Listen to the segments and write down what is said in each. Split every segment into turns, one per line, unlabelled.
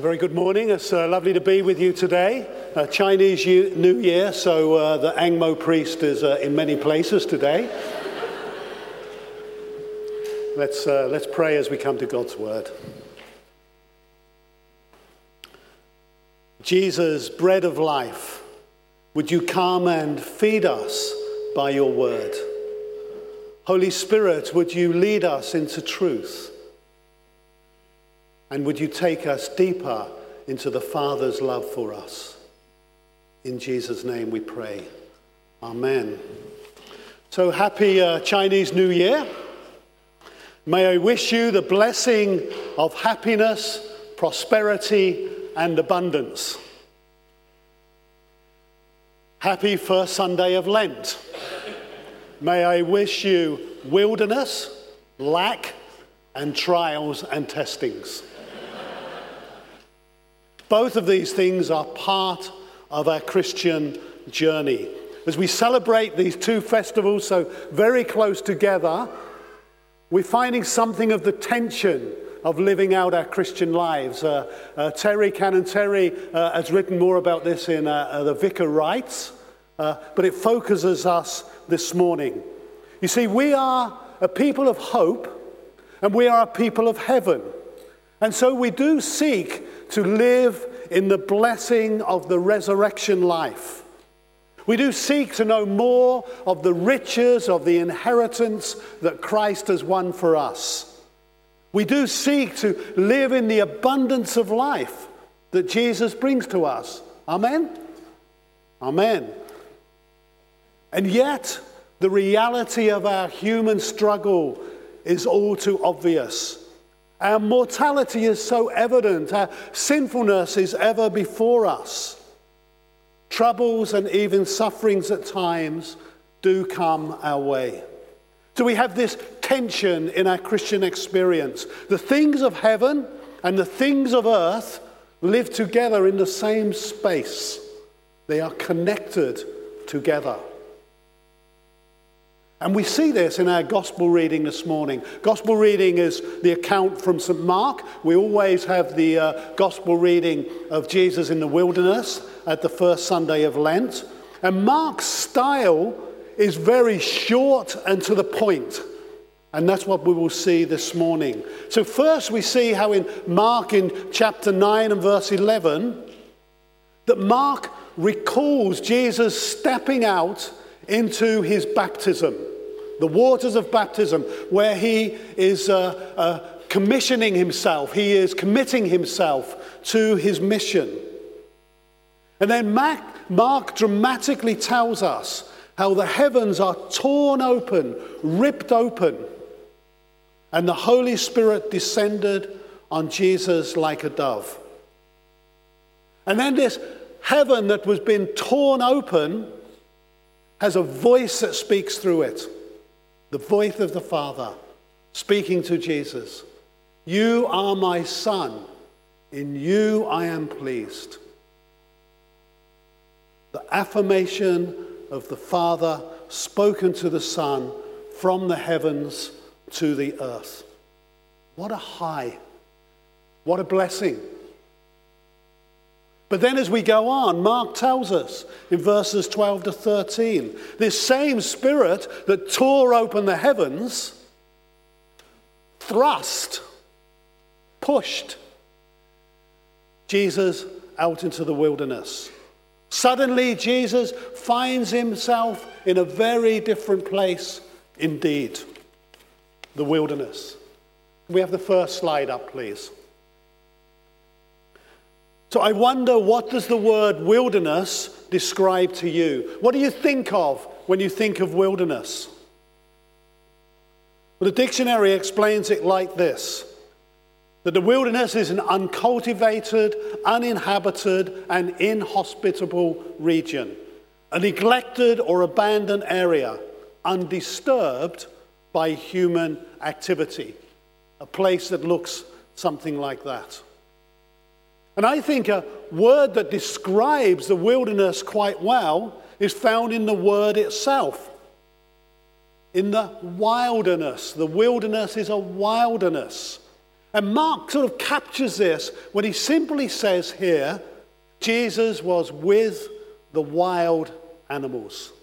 A very good morning. It's lovely to be with you today. Chinese New Year, so the Angmo priest is in many places today. Let's pray as we come to God's word. Jesus, bread of life, would you come and feed us by your word? Holy Spirit, would you lead us into truth? And would you take us deeper into the Father's love for us? In Jesus' name we pray. Amen. So happy Chinese New Year. May I wish you the blessing of happiness, prosperity, and abundance. Happy first Sunday of Lent. May I wish you wilderness, lack, and trials and testings. Both of these things are part of our Christian journey. As we celebrate these two festivals so very close together, we're finding something of the tension of living out our Christian lives. Canon Terry has written more about this in The Vicar Writes, but it focuses us this morning. You see, we are a people of hope, and we are a people of heaven. And so we do seek to live in the blessing of the resurrection life. We do seek to know more of the riches of the inheritance that Christ has won for us. We do seek to live in the abundance of life that Jesus brings to us. Amen? Amen. And yet, the reality of our human struggle is all too obvious. Our mortality is so evident. Our sinfulness is ever before us. Troubles and even sufferings at times do come our way. So we have this tension in our Christian experience. The things of heaven and the things of earth live together in the same space. They are connected together. And we see this in our gospel reading this morning. Gospel reading is the account from St. Mark. We always have the gospel reading of Jesus in the wilderness at the first Sunday of Lent. And Mark's style is very short and to the point. And that's what we will see this morning. So first we see how in Mark in chapter 9 and verse 11, that Mark recalls Jesus stepping out into his baptism, the waters of baptism, where he is commissioning himself. He is committing himself to his mission. And then Mark dramatically tells us how the heavens are torn open, ripped open, and the Holy Spirit descended on Jesus like a dove. And then this heaven that was being torn open has a voice that speaks through it. The voice of the Father speaking to Jesus. You are my Son. In you I am pleased. The affirmation of the Father spoken to the Son from the heavens to the earth. What a high. What a blessing. But then as we go on, Mark tells us in verses 12 to 13, this same Spirit that tore open the heavens, pushed Jesus out into the wilderness. Suddenly, Jesus finds himself in a very different place indeed, the wilderness. Can we have the first slide up, please? So I wonder, what does the word wilderness describe to you? What do you think of when you think of wilderness? Well, the dictionary explains it like this: that the wilderness is an uncultivated, uninhabited, and inhospitable region, a neglected or abandoned area, undisturbed by human activity, a place that looks something like that. And I think a word that describes the wilderness quite well is found in the word itself. In the wilderness. The wilderness is a wilderness. And Mark sort of captures this when he simply says here, Jesus was with the wild animals.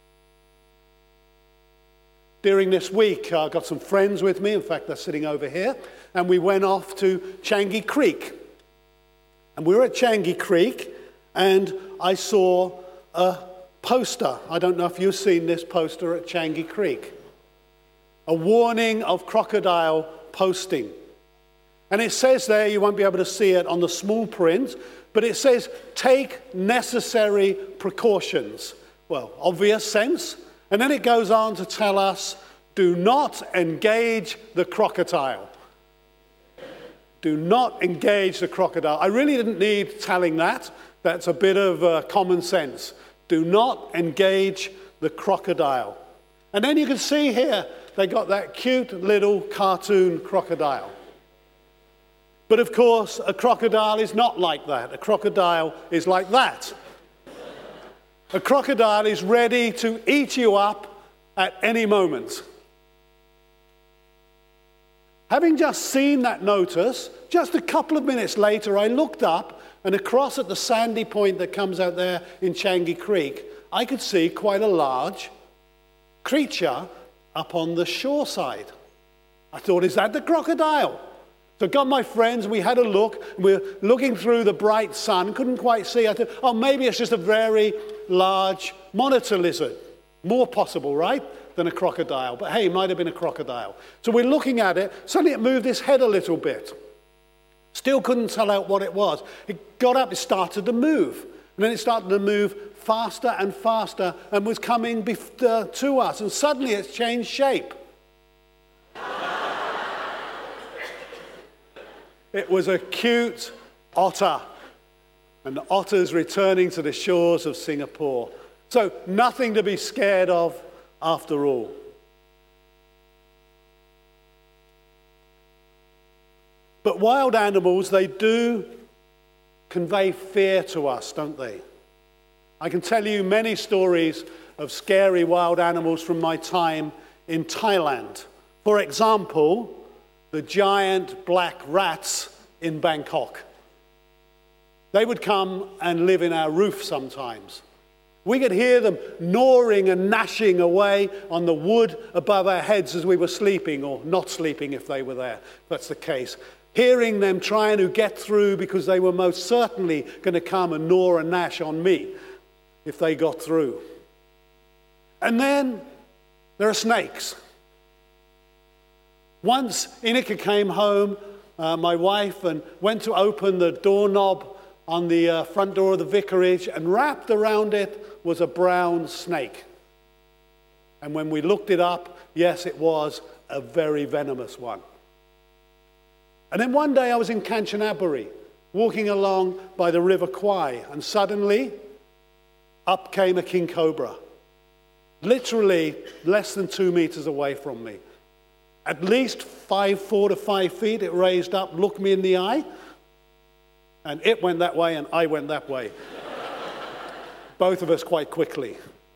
During this week, I got some friends with me. In fact, they're sitting over here. And we went off to Changi Creek. And we were at Changi Creek, and I saw a poster. I don't know if you've seen this poster at Changi Creek. A warning of crocodile posting. And it says there, you won't be able to see it on the small print, but it says, take necessary precautions. Well, obvious sense. And then it goes on to tell us, do not engage the crocodile. Do not engage the crocodile. I really didn't need telling that. That's a bit of common sense. Do not engage the crocodile. And then you can see here, they got that cute little cartoon crocodile. But of course, a crocodile is not like that. A crocodile is like that. A crocodile is ready to eat you up at any moment. Having just seen that notice, just a couple of minutes later, I looked up, and across at the sandy point that comes out there in Changi Creek, I could see quite a large creature up on the shore side. I thought, is that the crocodile? So I got my friends, we had a look, we were looking through the bright sun, couldn't quite see. I thought, oh, maybe it's just a very large monitor lizard. More possible, right, than a crocodile. But hey, it might have been a crocodile. So we're looking at it, suddenly it moved its head a little bit. Still couldn't tell out what it was. It got up, it started to move. And then it started to move faster and faster and was coming to us. And suddenly it's changed shape. It was a cute otter, and the otter's returning to the shores of Singapore. So nothing to be scared of after all. But wild animals, they do convey fear to us, don't they? I can tell you many stories of scary wild animals from my time in Thailand. For example, the giant black rats in Bangkok. They would come and live in our roof sometimes. We could hear them gnawing and gnashing away on the wood above our heads as we were sleeping, or not sleeping if they were there, if that's the case. Hearing them trying to get through because they were most certainly going to come and gnaw and gnash on me if they got through. And then there are snakes. Once Inika came home, my wife, and went to open the doorknob on the front door of the vicarage, and wrapped around it was a brown snake. And when we looked it up, yes, it was a very venomous one. And then one day I was in Kanchanaburi, walking along by the River Kwai, and suddenly up came a king cobra, literally less than 2 meters away from me. At least 4 to 5 feet, it raised up, looked me in the eye, and it went that way and I went that way. Both of us quite quickly.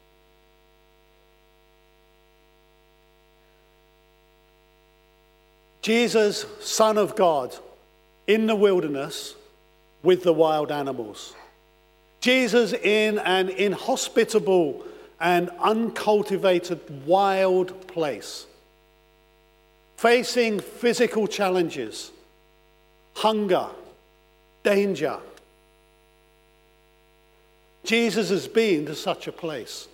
Jesus, Son of God, in the wilderness with the wild animals. Jesus in an inhospitable and uncultivated wild place, facing physical challenges, hunger, danger. Jesus has been to such a place.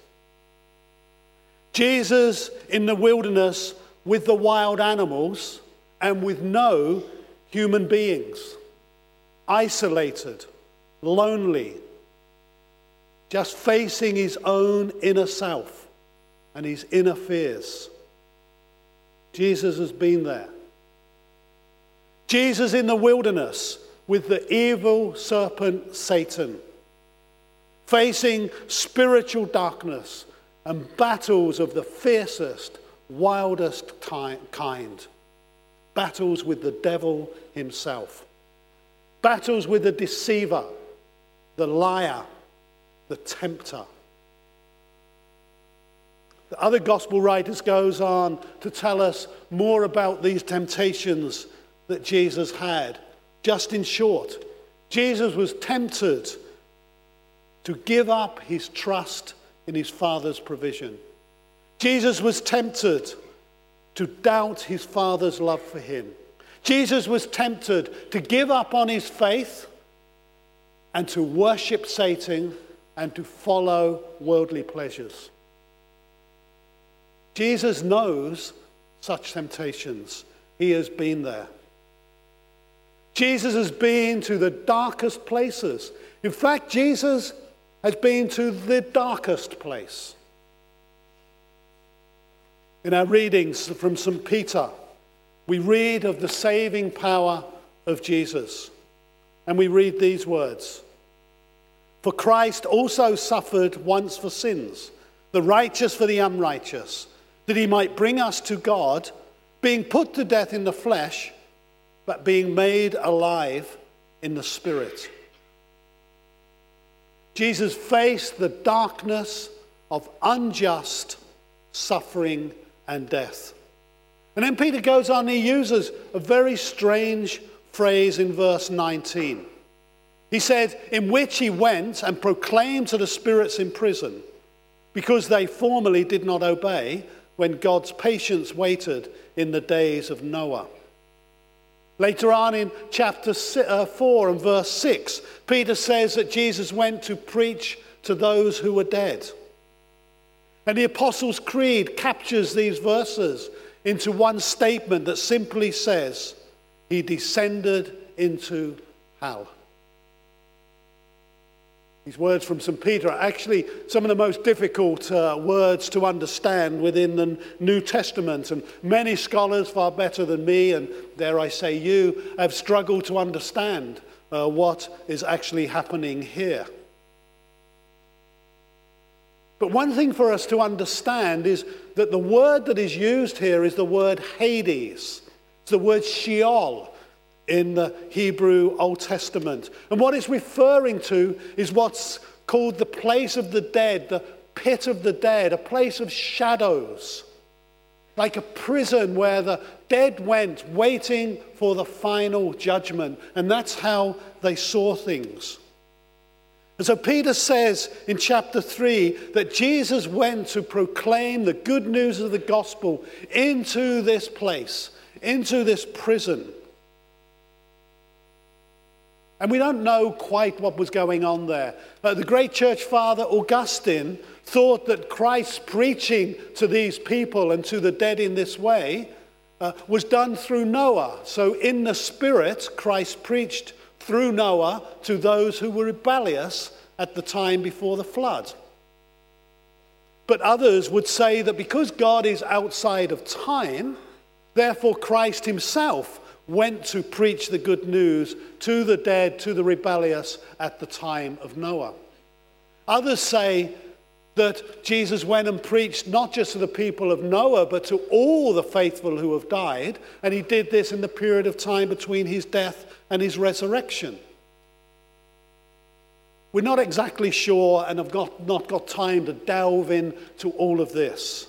Jesus in the wilderness with the wild animals and with no human beings, isolated, lonely, just facing his own inner self and his inner fears. Jesus has been there. Jesus in the wilderness with the evil serpent Satan, facing spiritual darkness and battles of the fiercest, wildest kind. Battles with the devil himself. Battles with the deceiver, the liar, the tempter. The other gospel writers goes on to tell us more about these temptations that Jesus had. Just in short, Jesus was tempted to give up his trust in his Father's provision. Jesus was tempted to doubt his Father's love for him. Jesus was tempted to give up on his faith and to worship Satan and to follow worldly pleasures. Jesus knows such temptations. He has been there. Jesus has been to the darkest places. In fact, Jesus has been to the darkest place. In our readings from St. Peter, we read of the saving power of Jesus. And we read these words: "For Christ also suffered once for sins, the righteous for the unrighteous, that he might bring us to God, being put to death in the flesh, but being made alive in the Spirit." Jesus faced the darkness of unjust suffering and death. And then Peter goes on, he uses a very strange phrase in verse 19. He said, "In which he went and proclaimed to the spirits in prison, because they formerly did not obey, when God's patience waited in the days of Noah." Later on in chapter 4 and verse 6, Peter says that Jesus went to preach to those who were dead. And the Apostles' Creed captures these verses into one statement that simply says, "He descended into hell." These words from St. Peter are actually some of the most difficult words to understand within the New Testament. And many scholars, far better than me, and dare I say you, have struggled to understand what is actually happening here. But one thing for us to understand is that the word that is used here is the word Hades. It's the word Sheol in the Hebrew Old Testament. And what it's referring to is what's called the place of the dead, the pit of the dead, a place of shadows, like a prison where the dead went waiting for the final judgment. And that's how they saw things. And so Peter says in chapter 3 that Jesus went to proclaim the good news of the gospel into this place, into this prison. And we don't know quite what was going on there. The great church father Augustine thought that Christ's preaching to these people and to the dead in this way was done through Noah. So in the Spirit, Christ preached through Noah to those who were rebellious at the time before the flood. But others would say that because God is outside of time, therefore Christ himself went to preach the good news to the dead, to the rebellious at the time of Noah. Others say that Jesus went and preached not just to the people of Noah, but to all the faithful who have died, and he did this in the period of time between his death and his resurrection. We're not exactly sure and have not got time to delve into all of this.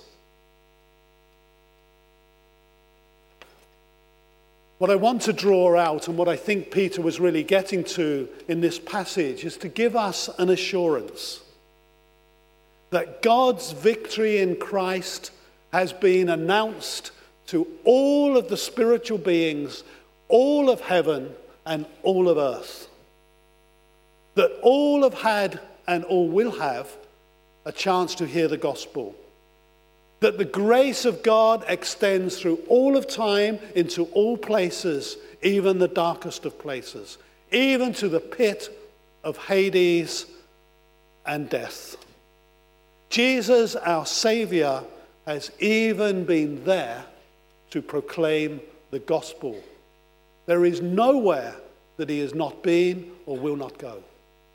What I want to draw out, and what I think Peter was really getting to in this passage, is to give us an assurance that God's victory in Christ has been announced to all of the spiritual beings, all of heaven and all of earth. That all have had and all will have a chance to hear the gospel. That the grace of God extends through all of time into all places, even the darkest of places, even to the pit of Hades and death. Jesus, our Savior, has even been there to proclaim the gospel. There is nowhere that he has not been or will not go.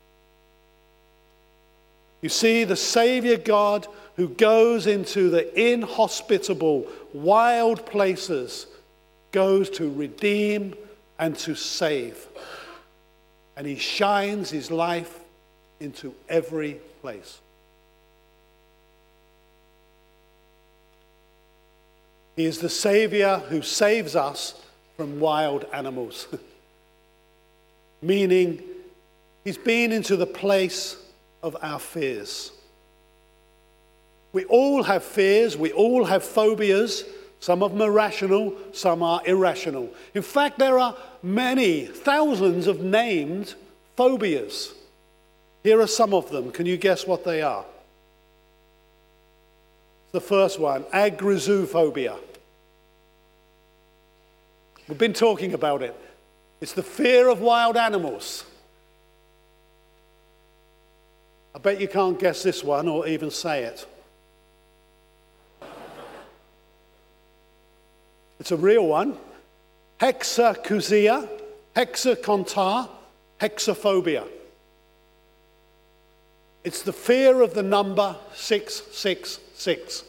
You see, the Savior God who goes into the inhospitable, wild places goes to redeem and to save. And he shines his life into every place. He is the Savior who saves us from wild animals. Meaning, he's been into the place of our fears. We all have fears, we all have phobias. Some of them are rational, some are irrational. In fact, there are many, thousands of named phobias. Here are some of them. Can you guess what they are? The first one, agoraphobic. We've been talking about it. It's the fear of wild animals. I bet you can't guess this one or even say it. It's a real one. Hexacusia, hexacontar, hexaphobia. It's the fear of the number 666. It's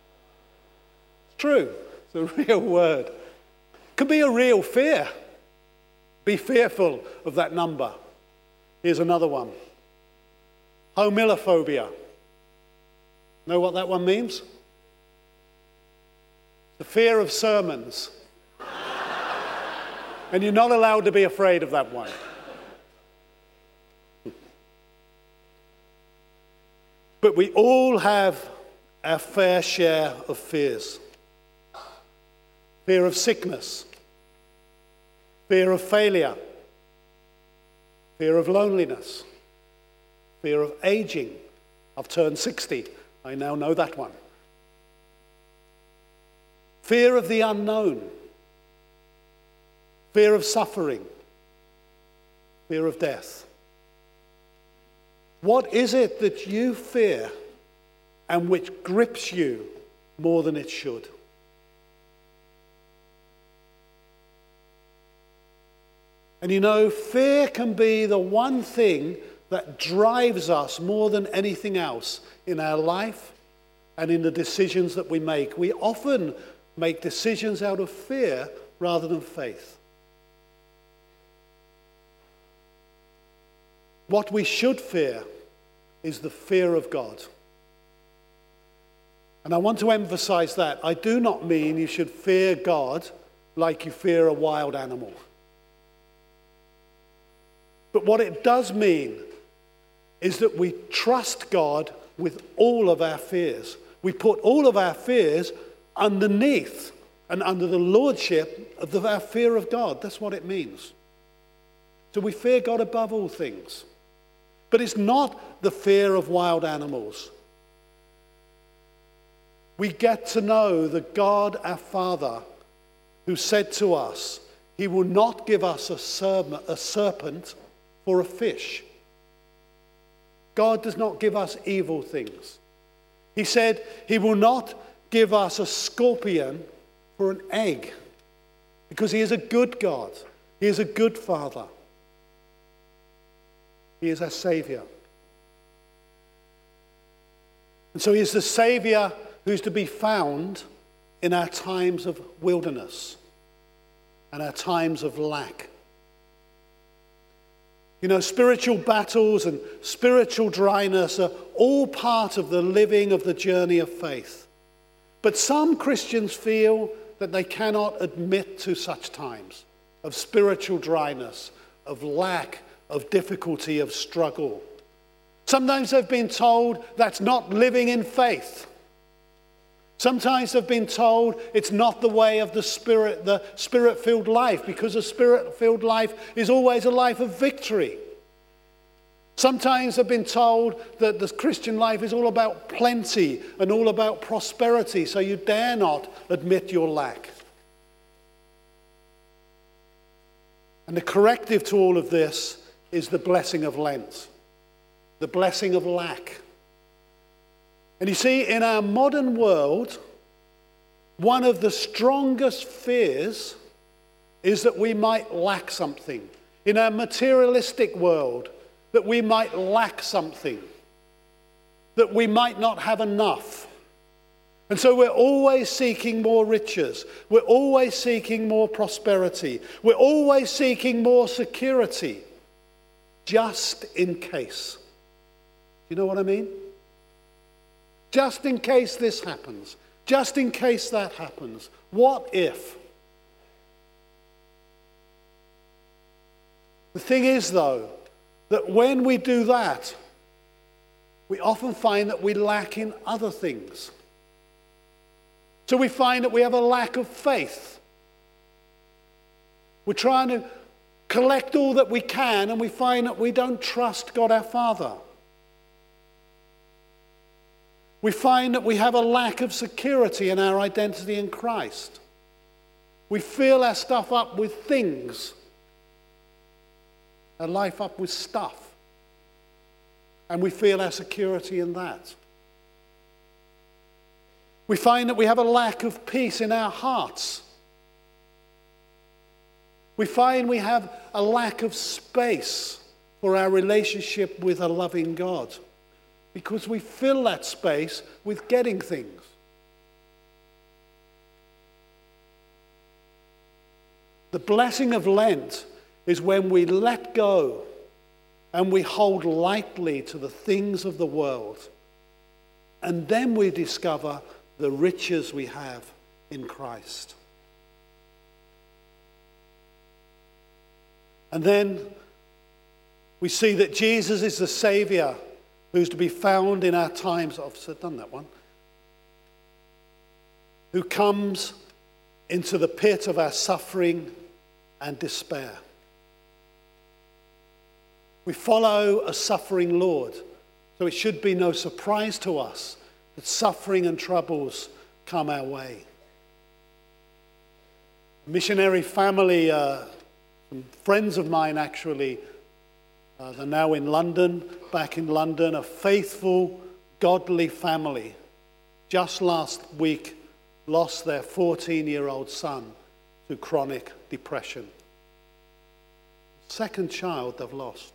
true. It's a real word. It could be a real fear. Be fearful of that number. Here's another one. Homilophobia. Know what that one means? The fear of sermons. And you're not allowed to be afraid of that one. But we all have our fair share of fears. Fear of sickness. Fear of failure. Fear of loneliness. Fear of aging. I've turned 60. I now know that one. Fear of the unknown. Fear of suffering. Fear of death. What is it that you fear and which grips you more than it should? And you know, fear can be the one thing that drives us more than anything else in our life and in the decisions that we make. We often make decisions out of fear rather than faith. What we should fear is the fear of God. And I want to emphasize that. I do not mean you should fear God like you fear a wild animal. But what it does mean is that we trust God with all of our fears. We put all of our fears underneath and under the lordship of our fear of God. That's what it means. So we fear God above all things. But it's not the fear of wild animals. We get to know the God, our Father, who said to us, he will not give us a serpent for a fish. God does not give us evil things. He said he will not give us a scorpion for an egg, because he is a good God. He is a good Father. He is our Savior. And so he is the Savior who's to be found in our times of wilderness and our times of lack. You know, spiritual battles and spiritual dryness are all part of the living of the journey of faith. But some Christians feel that they cannot admit to such times of spiritual dryness, of lack, of difficulty, of struggle. Sometimes they've been told that's not living in faith. Sometimes they've been told it's not the way of the Spirit-filled life, because a Spirit-filled life is always a life of victory. Sometimes they've been told that the Christian life is all about plenty and all about prosperity, so you dare not admit your lack. And the corrective to all of this is the blessing of Lent, the blessing of lack. And you see, in our modern world, one of the strongest fears is that we might lack something. In our materialistic world, that we might lack something, that we might not have enough. And so we're always seeking more riches. We're always seeking more prosperity. We're always seeking more security, just in case. You know what I mean? Just in case this happens. Just in case that happens. What if? thing is, though, that when we do that, we often find that we lack in other things. So we find that we have a lack of faith. We're trying to collect all that we can, and we find that we don't trust God our Father. We find that we have a lack of security in our identity in Christ. We fill our stuff up with things, our life up with stuff, and we feel our security in that. We find that we have a lack of peace in our hearts. We find we have a lack of space for our relationship with a loving God, because we fill that space with getting things. The blessing of Lent is when we let go and we hold lightly to the things of the world, and then we discover the riches we have in Christ. And then we see that Jesus is the Savior who's to be found in our times of, I've done that one, who comes into the pit of our suffering and despair. We follow a suffering Lord, so it should be no surprise to us that suffering and troubles come our way. Missionary family, some friends of mine actually, they're now in London, back in London, a faithful, godly family. Just last week, lost their 14-year-old son to chronic depression. Second child they've lost.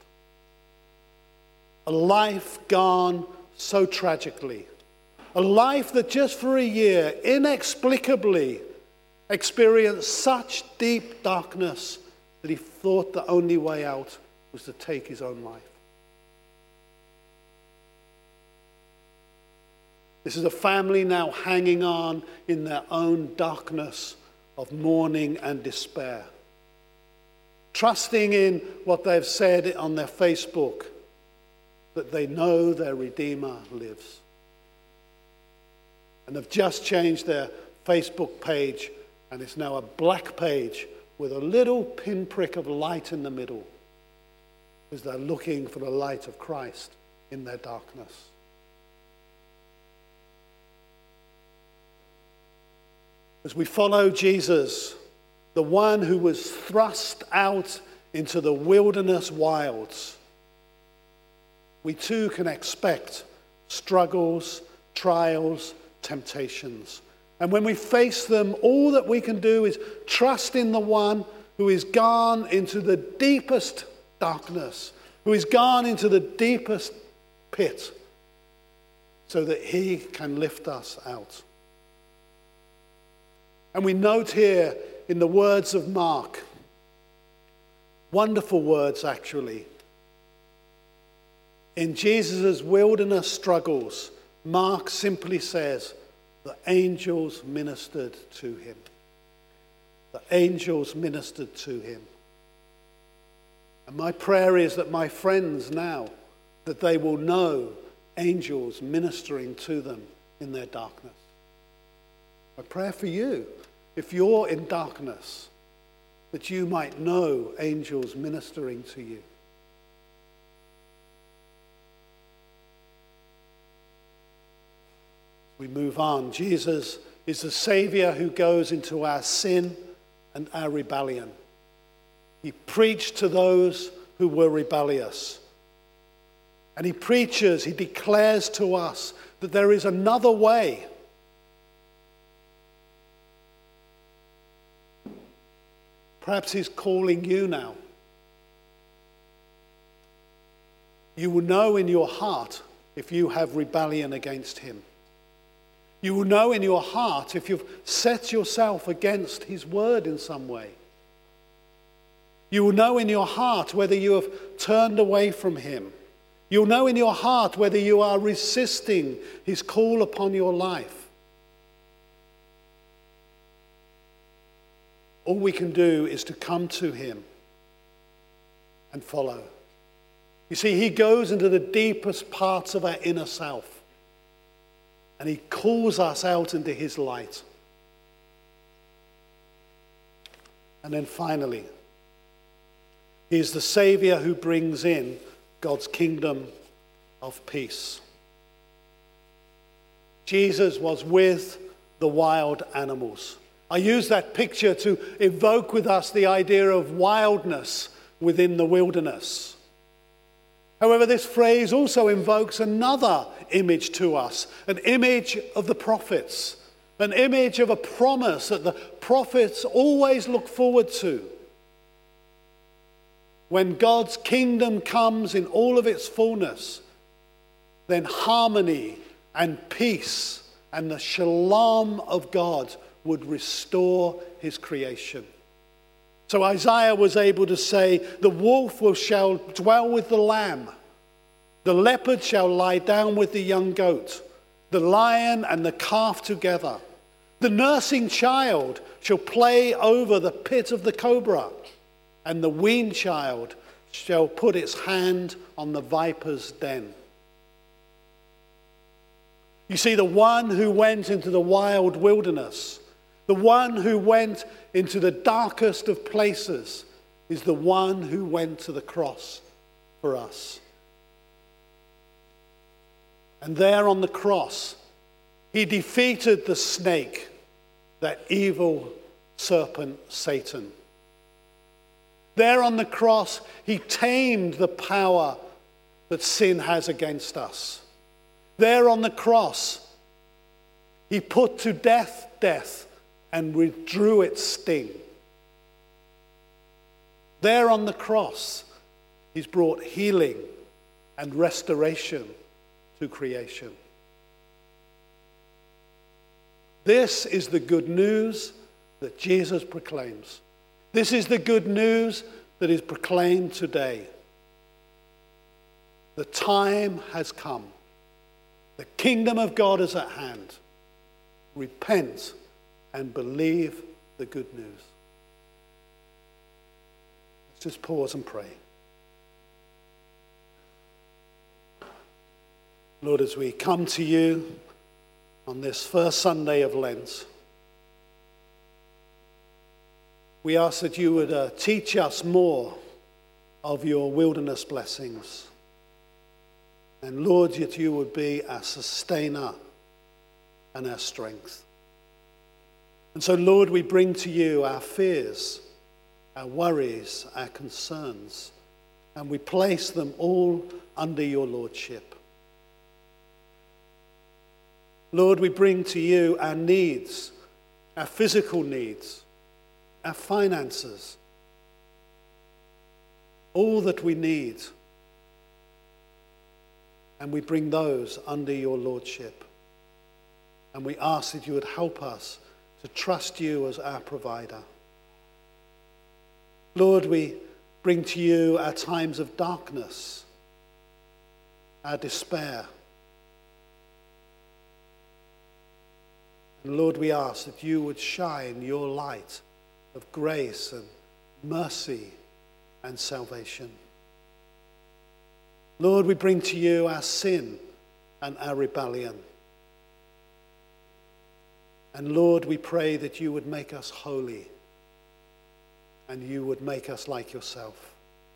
A life gone so tragically. A life that just for a year, inexplicably, experienced such deep darkness that he thought the only way out was to take his own life. This is a family now hanging on in their own darkness of mourning and despair, trusting in what they've said on their Facebook, that they know their Redeemer lives. And they've just changed their Facebook page, and it's now a black page with a little pinprick of light in the middle, because they're looking for the light of Christ in their darkness. As we follow Jesus, the one who was thrust out into the wilderness wilds, we too can expect struggles, trials, temptations. And when we face them, all that we can do is trust in the one who is gone into the deepest darkness, who is gone into the deepest pit, so that he can lift us out. And we note here in the words of Mark, wonderful words actually. In Jesus' wilderness struggles, Mark simply says, the angels ministered to him. The angels ministered to him. And my prayer is that my friends now, that they will know angels ministering to them in their darkness. My prayer for you, if you're in darkness, that you might know angels ministering to you. We move on. Jesus is the Savior who goes into our sin and our rebellion. He preached to those who were rebellious. And he preaches, he declares to us that there is another way. Perhaps he's calling you now. You will know in your heart if you have rebellion against him. You will know in your heart if you've set yourself against his word in some way. You will know in your heart whether you have turned away from him. You'll know in your heart whether you are resisting his call upon your life. All we can do is to come to him and follow. You see, he goes into the deepest parts of our inner self, and he calls us out into his light. And then finally, he is the Savior who brings in God's kingdom of peace. Jesus was with the wild animals. I use that picture to evoke with us the idea of wildness within the wilderness. However, this phrase also invokes another image to us, an image of the prophets, an image of a promise that the prophets always look forward to. When God's kingdom comes in all of its fullness, then harmony and peace and the shalom of God would restore his creation. So Isaiah was able to say, the wolf shall dwell with the lamb, the leopard shall lie down with the young goat, the lion and the calf together. The nursing child shall play over the pit of the cobra, and the weaned child shall put its hand on the viper's den. You see, the one who went into the wild wilderness, the one who went into the darkest of places, is the one who went to the cross for us. And there on the cross, he defeated the snake, that evil serpent Satan. There on the cross, he tamed the power that sin has against us. There on the cross, he put to death and withdrew its sting. There on the cross, he's brought healing and restoration to creation. This is the good news that Jesus proclaims. This is the good news that is proclaimed today. The time has come. The kingdom of God is at hand. Repent and believe the good news. Let's just pause and pray. Lord, as we come to you on this first Sunday of Lent, we ask that you would teach us more of your wilderness blessings. And Lord, that you would be our sustainer and our strength. And so, Lord, we bring to you our fears, our worries, our concerns, and we place them all under your lordship. Lord, we bring to you our needs, our physical needs, our finances, all that we need. And we bring those under your lordship. And we ask that you would help us to trust you as our provider. Lord, we bring to you our times of darkness, our despair. And Lord, we ask that you would shine your light of grace and mercy and salvation. Lord, we bring to you our sin and our rebellion. And Lord, we pray that you would make us holy and you would make us like yourself.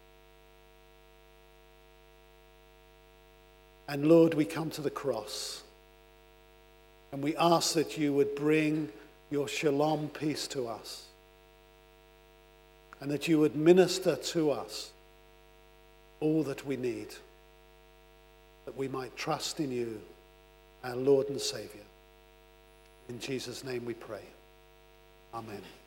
And Lord, we come to the cross and we ask that you would bring your shalom peace to us and that you would minister to us all that we need, that we might trust in you, our Lord and Savior. In Jesus' name we pray. Amen.